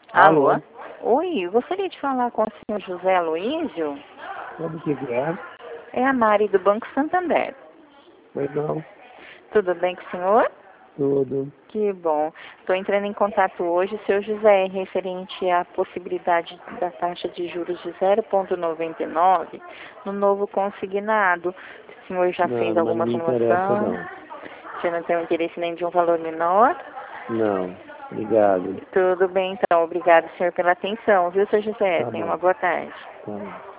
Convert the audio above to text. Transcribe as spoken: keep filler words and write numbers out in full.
Alô? Alô? Oi, eu gostaria de falar com o senhor José Aloísio. Sabe o que que é? É a Mari do Banco Santander. Pois não. Tudo bem com o senhor? Tudo. Que bom. Estou entrando em contato hoje, seu José, referente à possibilidade da taxa de juros de zero vírgula noventa e nove no novo consignado. O senhor já Não, fez mas não alguma me interessa simulação? não. Você não tem interesse nem de um valor menor? Não. Obrigado. Tudo bem, então. Obrigado, senhor, pela atenção, viu, seu José? Tá Tenha bom. uma boa tarde. Tá bom.